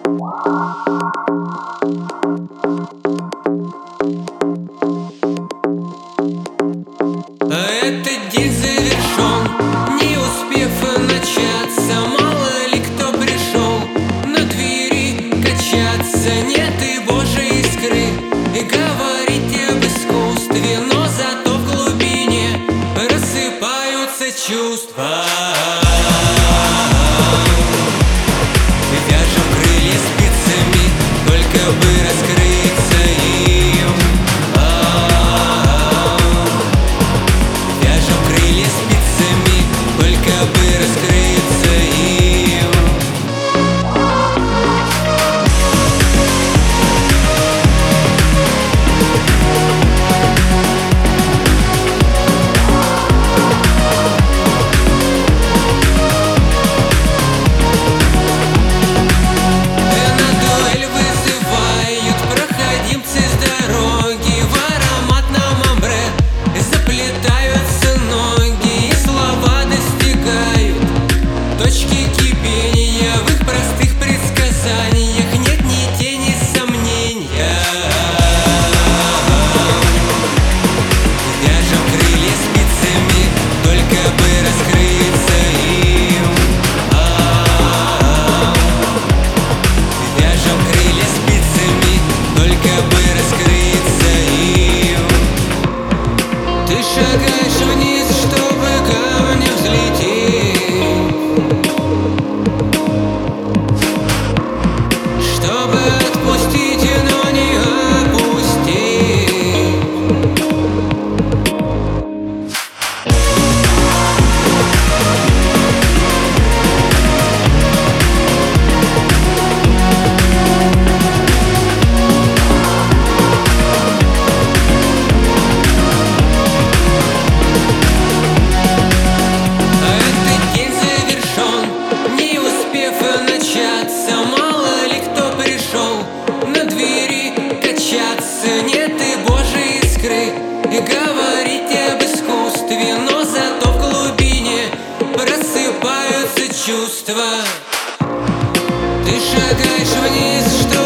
Этот день завершен, не успев начаться. Мало ли кто пришел на двери качаться. Нет и Божьей искры, и говорить об искусстве, но зато в глубине рассыпаются чувства. Вяжем крылья спицами, только бы раскрыться им. Вяжем крылья спицами, только бы раскрыться им. На дуэль вызывают проходимцы с дороги. В ароматном амбре заплетаются ноги, и слова достигают точки кипения. В их простых предсказаниях нет ни тени сомнения. Вяжем крылья спицами, только бы раскрыться им. Вяжем крылья спицами, только бы раскрыться им. Ты шагаешь вниз, чтобы ко мне взлететь, чтобы отпустить, но не опустить. Этот день завершен, не успев начаться. Мало ли кто пришел на двери качаться. Нет и Божьей искры, и говорить об искусстве, но зато в глубине просыпаются чувства. Ты шагаешь вниз, что